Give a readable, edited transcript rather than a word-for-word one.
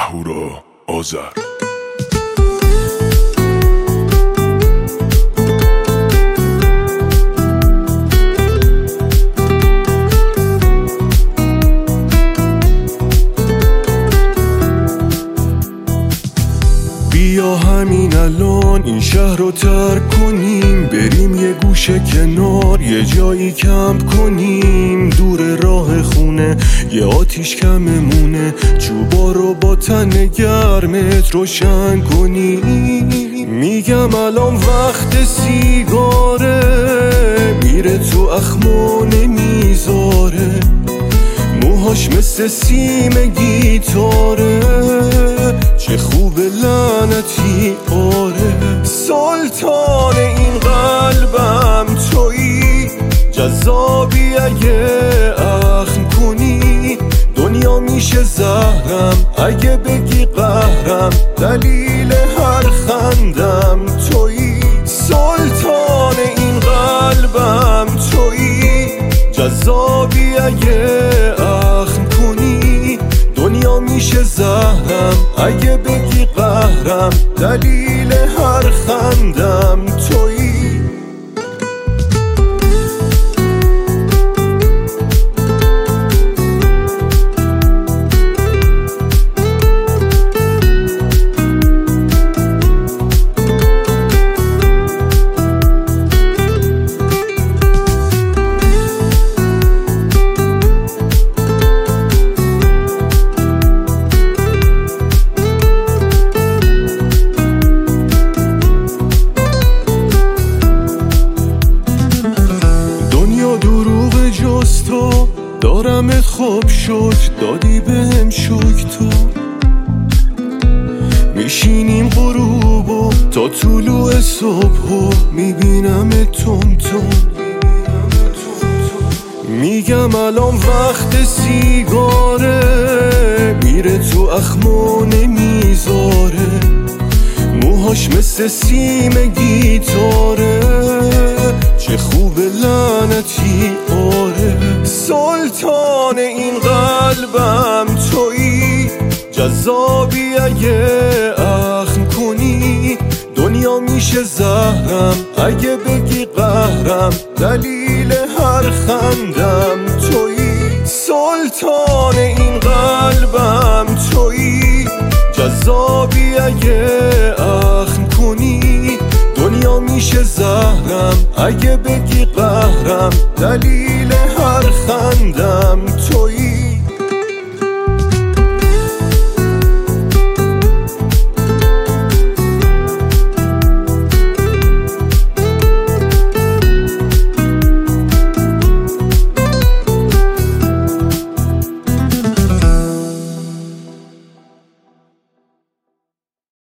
اهورا آذر. بیا همین الان این شهر رو ترک کنیم، بریم یه گوشه کنار یه جایی کمپ کنیم، دور راه خونه یه آتیش کممونه، چوبا رو با تن گرمت روشن کنیم. میگم الان وقت سیگاره، میره تو اخمو نمیذاره، موهاش مثل سیم گیتاره، چه خوب لعنتی آره. سلطان این قلبم تویی، جذابی اگه اخم کنی، دنیا میشه زهرم اگه بگی قهرم، دلیل هر خندم تویی. سلطان این قلبم تویی، جذابی اگه اخم کنی، دنیا میشه زهرم اگه بگی قهرم، دلیل هر خندم تویی. تو دارمت خوب شد، دادی بهم شک، تو میشینیم غروبو تا طلوع صبحو، میبینمت تم تم. میگم الان وقت سیگاره، میره تو اخمو نمیذاره، موهاش مثل سیم گیتاره، چه خوب لعنتی آره. سلطان این قلبم تویی، جذابی اگه اخم کنی، دنیا میشه زهرم اگه بگی قهرم، دلیل هر خندم تویی. سلطان این قلبم تویی، جذابی اگه اخم کنی، دنیا میشه زهرم اگه بگی قهرم، دلیل هر خندم تویی.